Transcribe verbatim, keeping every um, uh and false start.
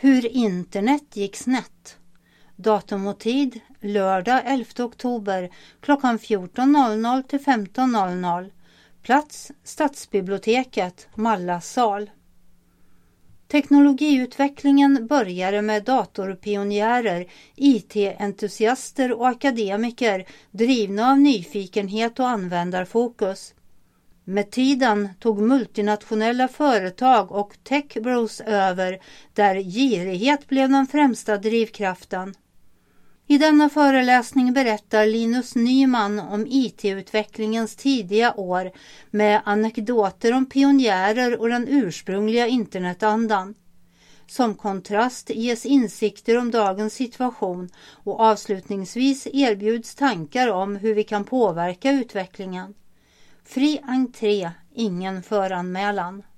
Hur internet gick snett. Datum och tid lördag elfte oktober klockan fjorton till femton. Plats Stadsbiblioteket, Mallasal. Teknologiutvecklingen började med datorpionjärer, I T-entusiaster och akademiker drivna av nyfikenhet och användarfokus. Med tiden tog multinationella företag och techbros över där girighet blev den främsta drivkraften. I denna föreläsning berättar Linus Nyman om I T-utvecklingens tidiga år med anekdoter om pionjärer och den ursprungliga internetandan. Som kontrast ges insikter om dagens situation och avslutningsvis erbjuds tankar om hur vi kan påverka utvecklingen. Fri entré, ingen föranmälan.